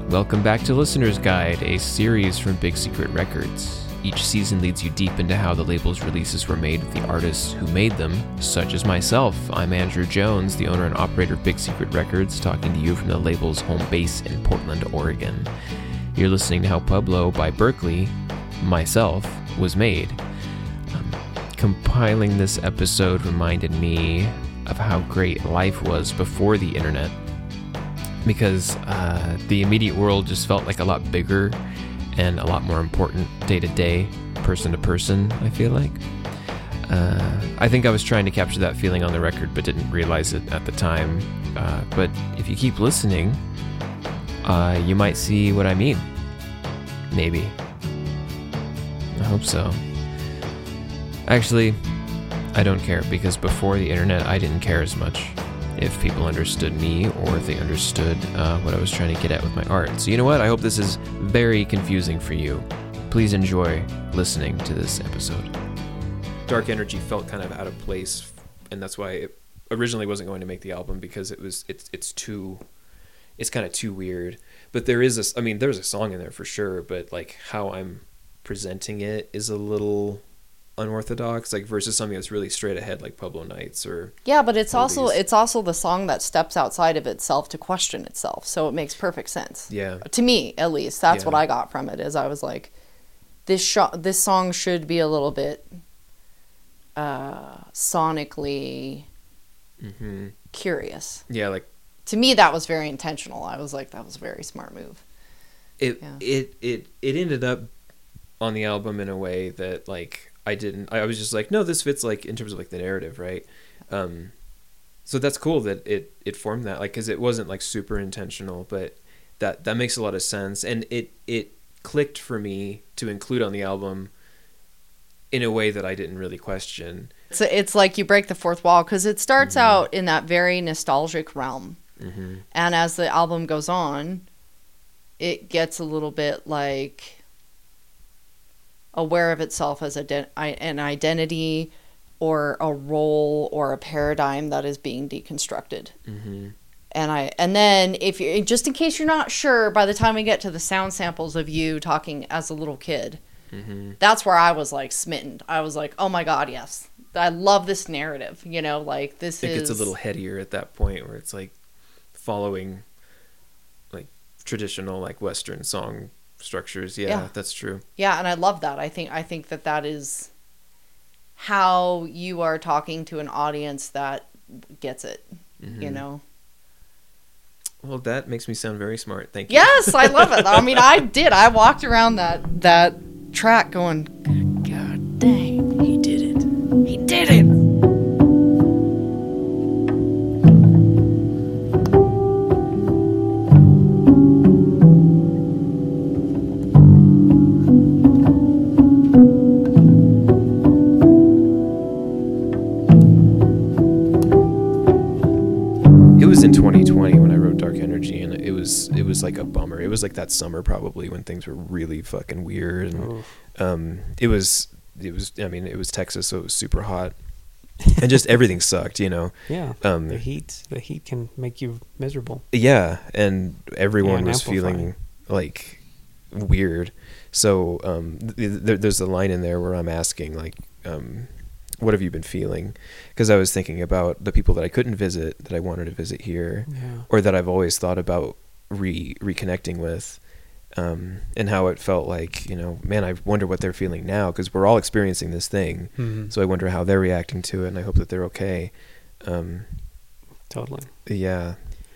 Welcome back to Listener's Guide, a series from Big Secret Records. Each season leads you deep into how the label's releases were made with the artists who made them, such as myself. I'm Andrew Jones, the owner and operator of Big Secret Records, talking to you from the label's home base in Portland, Oregon. You're listening to How Pueblo by Berkeley, myself, was made. Compiling this episode reminded me of how great life was before the internet, because the immediate world just felt like a lot bigger and a lot more important day to day, person to person, I feel like. I think I was trying to capture that feeling on the record but didn't realize it at the time. But if you keep listening, you might see what I mean. Maybe. I hope so. Actually, I don't care, because before the internet I didn't care as much if people understood me or if they understood what I was trying to get at with my art. So you know what? I hope this is very confusing for you. Please enjoy listening to this episode. Dark Energy felt kind of out of place, and that's why it originally wasn't going to make the album, because it's kind of too weird. But there's a song in there for sure, but like how I'm presenting it is a little unorthodox, like versus something that's really straight ahead, like Pueblo Nights or but it's also the song that steps outside of itself to question itself, so it makes perfect sense. Yeah, to me at least, that's what I got from it. Is I was like, this song should be a little bit sonically curious. Yeah, like to me that was very intentional. I was like, that was a very smart move. It ended up on the album in a way that like I was just like, no, this fits like in terms of like the narrative, right? So that's cool that it formed that, like, because it wasn't like super intentional, but that makes a lot of sense, and it clicked for me to include on the album in a way that I didn't really question. So it's like you break the fourth wall, because it starts out in that very nostalgic realm, and as the album goes on, it gets a little bit like aware of itself as an identity or a role or a paradigm that is being deconstructed. And then if you, just in case you're not sure, by the time we get to the sound samples of you talking as a little kid, that's where I was like smitten. I was like, oh my God, yes, I love this narrative. You know, like it gets a little headier at that point, where it's like following like traditional like Western song structures. Yeah, that's true. Yeah, and I love that. I think that is how you are talking to an audience that gets it, you know? Well, that makes me sound very smart. Thank you. Yes, I love it. I mean, I did. I walked around that track going, God dang, he did it. He did it. In 2020 when I wrote Dark Energy, and it was like a bummer. It was like that summer probably when things were really fucking weird, and it was Texas, so it was super hot, and just everything sucked, you know. The heat can make you miserable. And everyone was feeling like weird. So there's a line in there where I'm asking like, what have you been feeling? Because I was thinking about the people that I couldn't visit, that I wanted to visit here, or that I've always thought about reconnecting with, and how it felt like, you know, man, I wonder what they're feeling now, because we're all experiencing this thing. So I wonder how they're reacting to it, and I hope that they're okay. Totally. Yeah.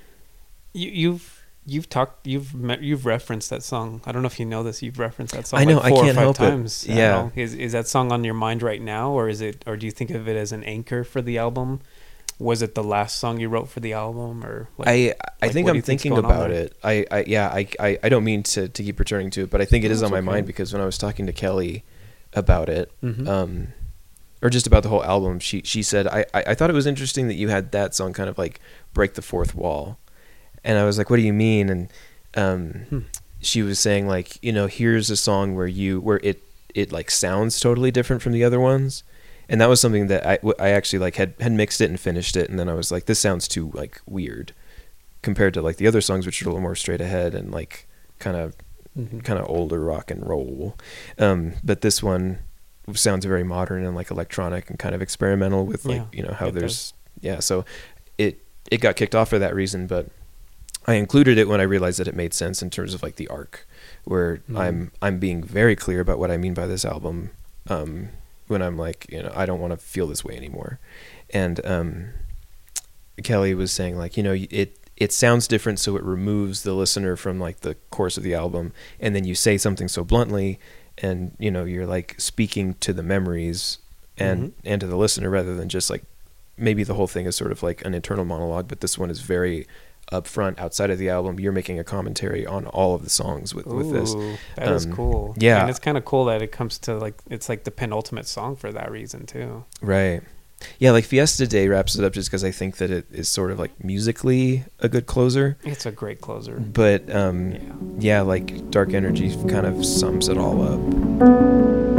You've referenced that song. I don't know if you know this. You've referenced that song. I know. Like 4 I can't or 5 help times. it. Yeah. Is that song on your mind right now, or do you think of it as an anchor for the album? Was it the last song you wrote for the album, or I think I'm thinking about it. I don't mean to keep returning to it, but I think it is on my mind, because when I was talking to Kelly about it, or just about the whole album, she said I thought it was interesting that you had that song kind of like break the fourth wall. And I was like, what do you mean? And she was saying like, you know, here's a song where it like sounds totally different from the other ones. And that was something that I actually like had mixed it and finished it. And then I was like, this sounds too like weird compared to like the other songs, which are a little more straight ahead and like kind of Mm-hmm. older rock and roll. But this one sounds very modern and like electronic and kind of experimental with like, how it there's, so it got kicked off for that reason, but I included it when I realized that it made sense in terms of like the arc, where I'm being very clear about what I mean by this album, when I'm like, I don't want to feel this way anymore. And Kelly was saying like, it sounds different, so it removes the listener from like the course of the album, and then you say something so bluntly, and you're like speaking to the memories and to the listener, rather than just like, maybe the whole thing is sort of like an internal monologue, but this one is very upfront outside of the album. You're making a commentary on all of the songs with this. That is cool. Yeah. And it's kind of cool that it comes to like, it's like the penultimate song for that reason too. Right. Yeah, like Fiesta Day wraps it up just because I think that it is sort of like musically a good closer. It's a great closer. But like Dark Energy kind of sums it all up.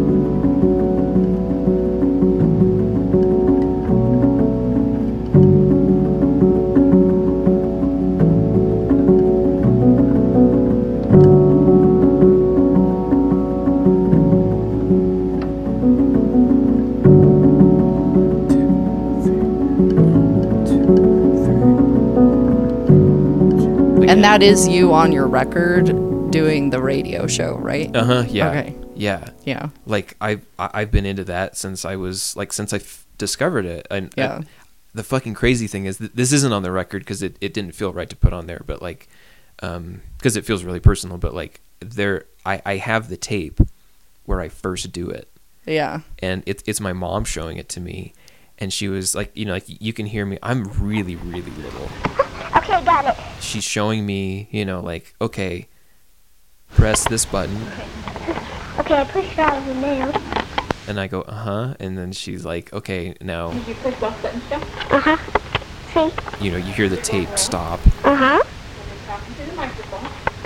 And that is you on your record doing the radio show, right? Yeah. Okay. Yeah. Like I've been into that since I discovered it. And the fucking crazy thing is that this isn't on the record because it didn't feel right to put on there, but like, because it feels really personal, but like I have the tape where I first do it. Yeah. And it's my mom showing it to me, and she was like, like you can hear me. I'm really, really little. Okay, got it. She's showing me, like, okay, press this button. Okay, I pushed it out of the nail. And I go, and then she's like, okay, now. Did you push both buttons down? See? You hear the tape stop. Talking to the microphone.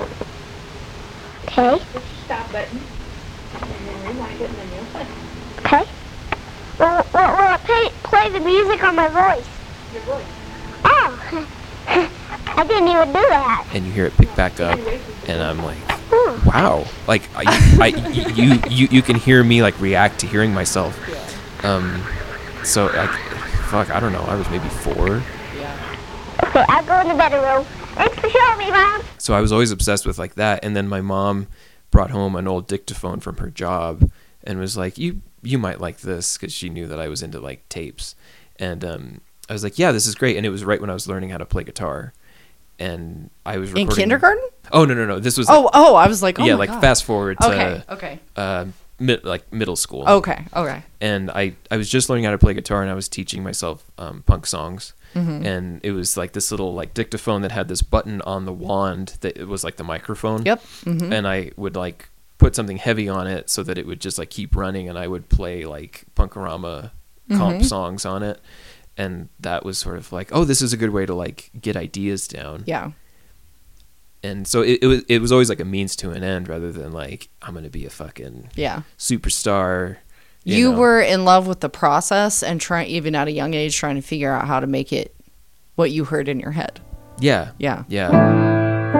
Okay. Push the stop button. And then rewind it, and then you'll play. Okay. Will it play the music on my voice? Your voice. Oh. I didn't even do that. And you hear it pick back up, and I'm like, wow. Like, you can hear me, like, react to hearing myself. So, like, fuck, I don't know. I was maybe 4. Okay, I'll go in the bedroom. Thanks for showing me, Mom. So I was always obsessed with, like, that. And then my mom brought home an old dictaphone from her job and was like, you might like this, because she knew that I was into, like, tapes. And I was like, yeah, this is great. And it was right when I was learning how to play guitar. And I was recording. In kindergarten? Oh, no. This was... I was like, oh, yeah, my like God. fast forward to... Okay. Middle school. Okay. And I was just learning how to play guitar, and I was teaching myself punk songs. Mm-hmm. And it was like this little like dictaphone that had this button on the wand that it was like the microphone. Yep. Mm-hmm. And I would like put something heavy on it so that it would just like keep running, and I would play like Punkorama comp songs on it. And that was sort of like, oh, this is a good way to like get ideas down. Yeah. And so it was always like a means to an end, rather than like, I'm going to be a fucking superstar. You were in love with the process and even at a young age, trying to figure out how to make it what you heard in your head. Yeah. Yeah. Yeah.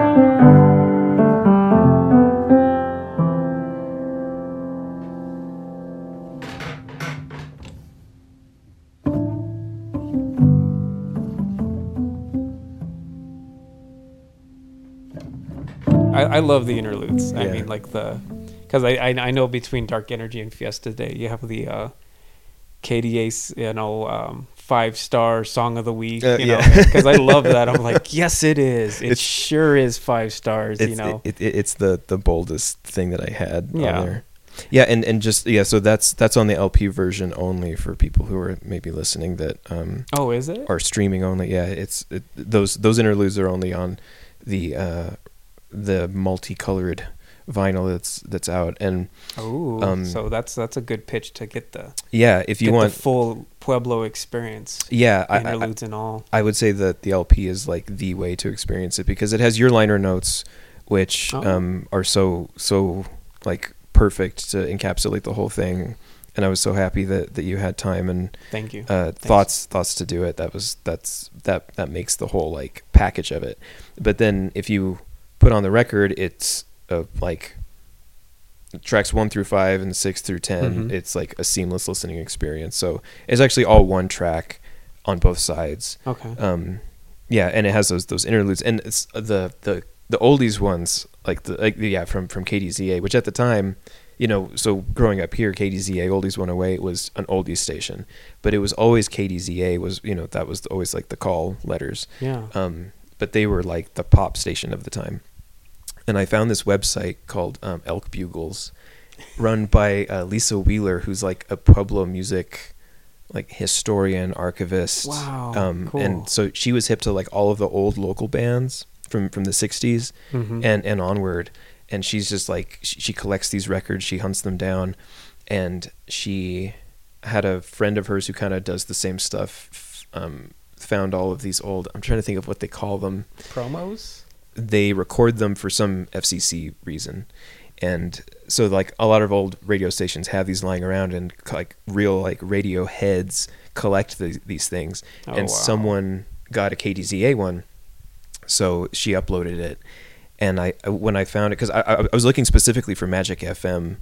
I love the interludes. Yeah. I mean, like because I know between Dark Energy and Fiesta Day, you have the KDA's 5-star song of the week. Because I love that. I'm like, yes, it is. It sure is 5 stars. It's the boldest thing that I had on there. Yeah, and just so that's on the LP version only for people who are maybe listening that is it? Are streaming only. Yeah, those interludes are only on the multicolored vinyl that's out. And so that's a good pitch to get the if you want the full Pueblo experience. Interludes and all. I would say that the LP is like the way to experience it, because it has your liner notes, which are so like perfect to encapsulate the whole thing. And I was so happy that you had time and thank you thoughts to do it. That makes the whole like package of it. But then if you put on the record, it's like tracks 1 through 5 and 6 through 10. It's like a seamless listening experience. So it's actually all one track on both sides. Okay. Yeah, and it has those interludes, and it's the oldies ones, from KDZA, which at the time, so growing up here, KDZA Oldies 108 was an oldies station, but it was always KDZA was, that was always like the call letters. Yeah. But they were like the pop station of the time. And I found this website called Elk Bugles, run by Lisa Wheeler, who's like a Pueblo music like historian, archivist. Wow, cool. And so she was hip to like all of the old local bands from the 60s and onward. And she's just like, she collects these records, she hunts them down, and she had a friend of hers who kind of does the same stuff, found all of these old, I'm trying to think of what they call them. Promos? They record them for some FCC reason. And so like a lot of old radio stations have these lying around, and like real like radio heads collect these things. Someone got a KDZA one, so she uploaded it. And when I found it, because I was looking specifically for Magic FM.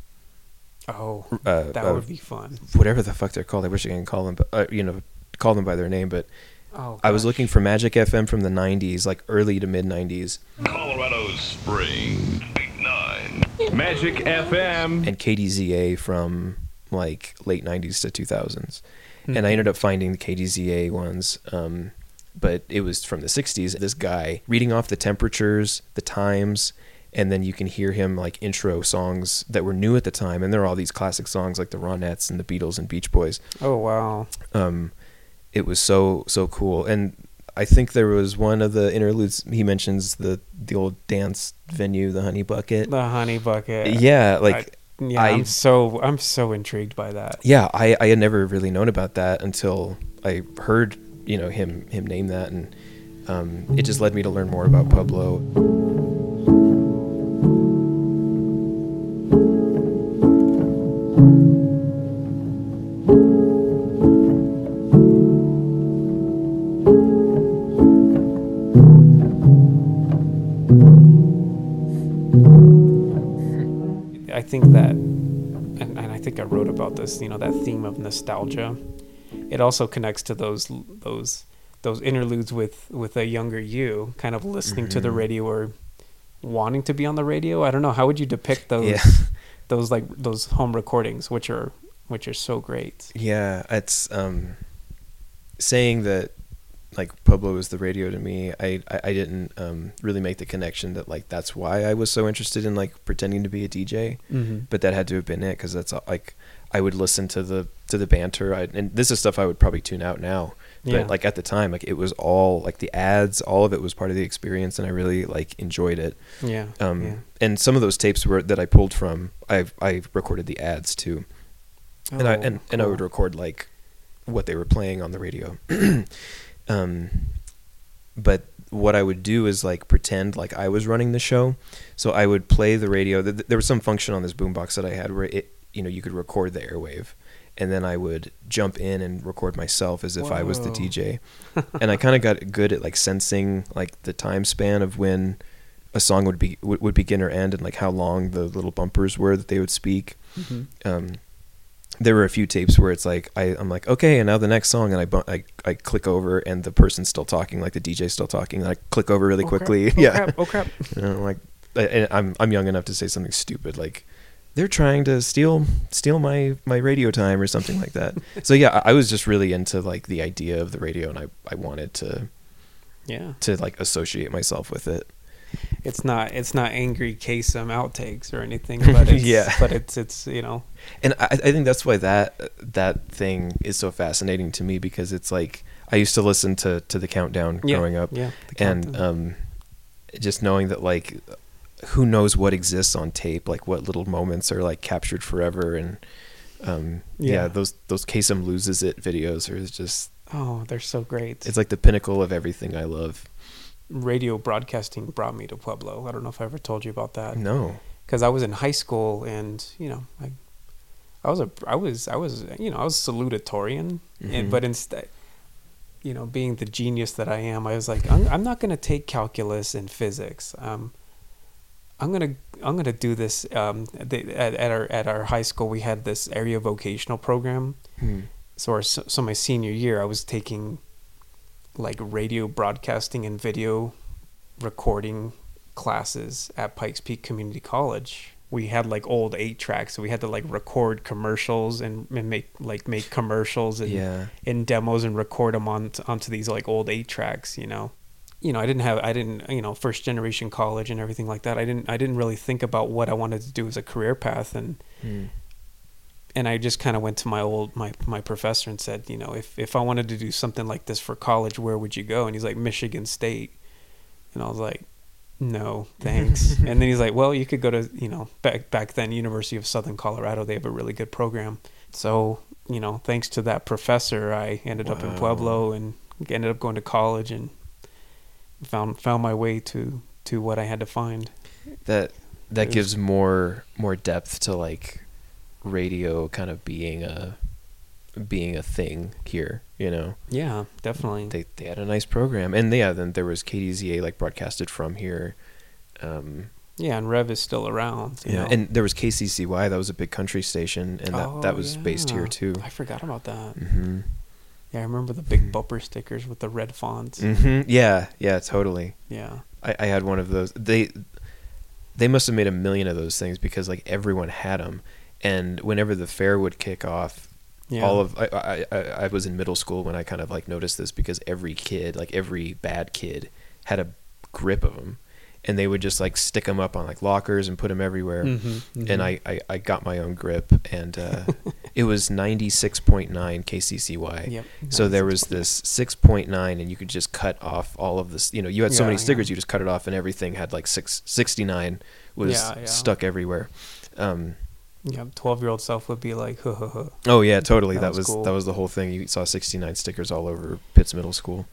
Oh, that would be fun. Whatever the fuck they're called. I wish I could call them, call them by their name. But I was looking for Magic FM from the 90s, like early to mid 90s. Colorado Spring, 9. Magic FM. And KDZA from like late 90s to 2000s. And I ended up finding the KDZA ones. But it was from the 60s. This guy reading off the temperatures, the times, and then you can hear him like intro songs that were new at the time. And there are all these classic songs like the Ronettes and the Beatles and Beach Boys. Oh, wow. It was so cool. And I think there was one of the interludes, he mentions the old dance venue, the Honey Bucket. The Honey Bucket. Yeah, like... I'm so intrigued by that. Yeah, I had never really known about that until I heard... him name that, and it just led me to learn more about Pueblo. I think that, and I think I wrote about this, that theme of nostalgia. It also connects to those interludes with a younger you, kind of listening to the radio or wanting to be on the radio. I don't know, how would you depict those those home recordings, which are so great? Yeah, it's saying that like Pueblo is the radio to me. I didn't really make the connection that like that's why I was so interested in like pretending to be a DJ, but that had to have been it, because that's like I would listen to the banter, and this is stuff I would probably tune out now, but like at the time, like it was all like the ads, all of it was part of the experience, and I really like enjoyed it. And some of those tapes that I pulled from, I recorded the ads too, and I would record like what they were playing on the radio. But what I would do is like pretend like I was running the show, so I would play the radio. There was some function on this boombox that I had where it, you could record the airwave, and then I would jump in and record myself as if I was the DJ. And I kind of got good at like sensing like the time span of when a song would begin or end, and like how long the little bumpers were that they would speak. There were a few tapes where it's like I'm like, okay, and now the next song, and I click over and the person's still talking, like the DJ's still talking, and I click over really quickly. Oh crap. Like, and I'm young enough to say something stupid like, they're trying to steal my radio time or something like that. So yeah, I was just really into like the idea of the radio, and I wanted to like associate myself with it. It's not angry Kasem outtakes or anything, but it's, but it's And I think that's why that thing is so fascinating to me, because it's like I used to listen to the Countdown growing up, and just knowing that like who knows what exists on tape, like what little moments are like captured forever, and those Kasem Loses It videos are just they're so great. It's like the pinnacle of everything I love. Radio broadcasting brought me to Pueblo. I don't know if I ever told you about that. No, because I was in high school, and I was salutatorian, but instead, being the genius that I am, I was like, I'm not going to take calculus and physics. I'm gonna do this. At our high school, we had this area vocational program. So my senior year, I was taking like radio broadcasting and video recording classes at Pikes Peak Community College. We had like old 8-tracks, so we had to like record commercials and make commercials and in demos and record them onto these like old 8-tracks. I didn't first generation college and everything like that. I didn't really think about what I wanted to do as a career path, and I just kind of went to my professor and said, if I wanted to do something like this for college, where would you go? And he's like, Michigan State. And I was like, no, thanks. And then he's like, well, you could go to, back then, University of Southern Colorado. They have a really good program. So, thanks to that professor, I ended up in Pueblo and ended up going to college and found my way to what I had to find. That gives more depth to like radio kind of being a thing here, Yeah, definitely. They had a nice program, and then there was KDZA like broadcasted from here. And Rev is still around. And there was KCCY, that was a big country station, and that was based here too. I forgot about that. Mm-hmm. Yeah, I remember the big bumper stickers with the red fonts. Mm-hmm. Yeah, totally. Yeah, I had one of those. They must have made 1 million of those things because like everyone had them, and whenever the fair would kick off, I was in middle school when I kind of like noticed this, because every bad kid had a grip of them, and they would just like stick them up on like lockers and put them everywhere. And I got my own grip, and it was 96.9 KCCY. Yep. So there was this 6.9, and you could just cut off all of this. You had so many stickers, you just cut it off, and everything had like 69 was stuck everywhere. 12-year-old self would be like, huh, huh, huh. Oh yeah, totally. That was cool. That was the whole thing. You saw 69 stickers all over Pitts Middle School.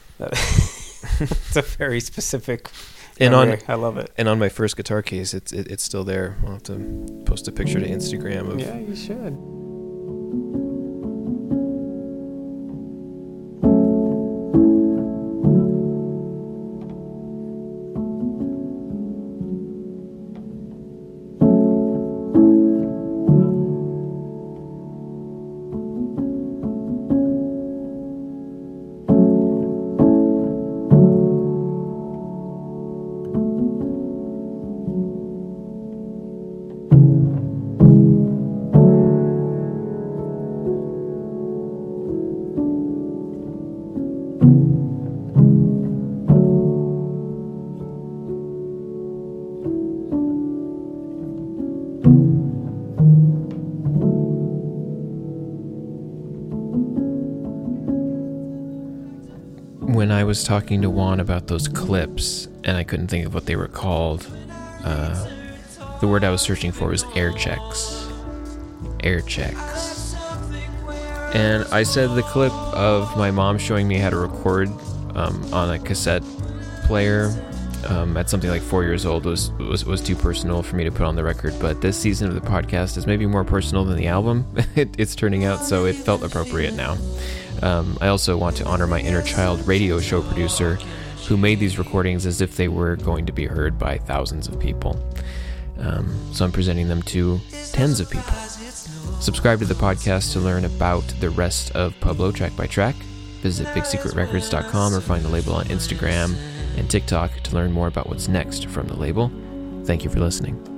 It's a very specific memory. I love it. And on my first guitar case, it's still there. I'll have to post a picture to Instagram of. Yeah, you should. When I was talking to Juan about those clips, and I couldn't think of what they were called, the word I was searching for was air checks. Air checks. And I said the clip of my mom showing me how to record on a cassette player at something like 4 years old was too personal for me to put on the record. But this season of the podcast is maybe more personal than the album. It's turning out, so it felt appropriate now. I also want to honor my inner child radio show producer who made these recordings as if they were going to be heard by thousands of people. So I'm presenting them to tens of people. Subscribe to the podcast to learn about the rest of Pueblo track by track. Visit BigSecretRecords.com or find the label on Instagram and TikTok to learn more about what's next from the label. Thank you for listening.